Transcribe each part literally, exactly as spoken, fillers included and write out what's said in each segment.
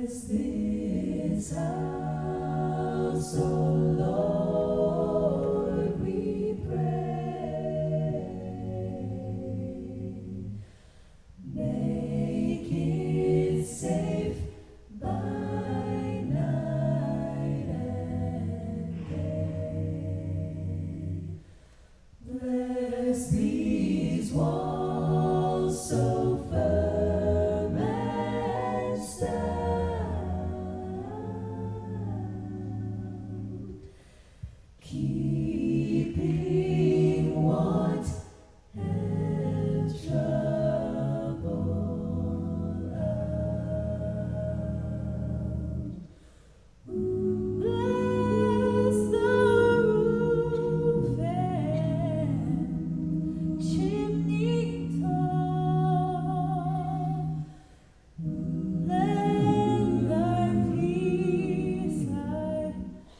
This house, O Lord, we pray. Make it safe by night and day. Bless these walls so firm and sound, keeping want and trouble out. Bless the roof and chimney top. Let thy peace lie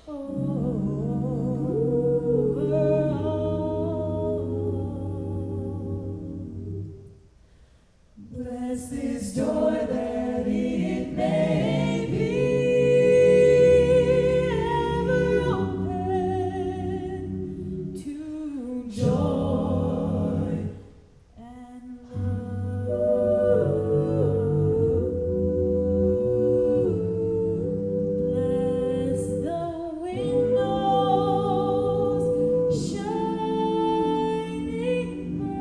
over all. Bless this door that it may be ever open to joy and love. Bless the windows shining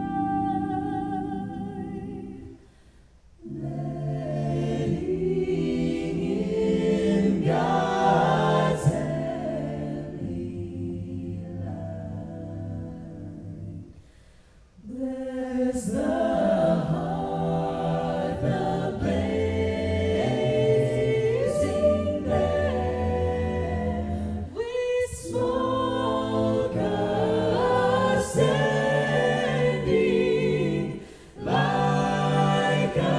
bright, letting in God's heavenly light. Bless the hearth ablazing there, with smoke ascending like a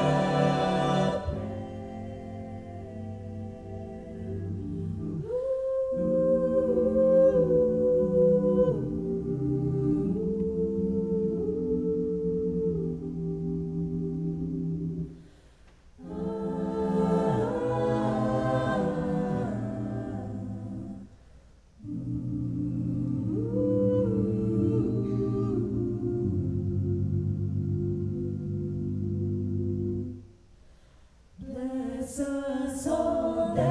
Bless us all that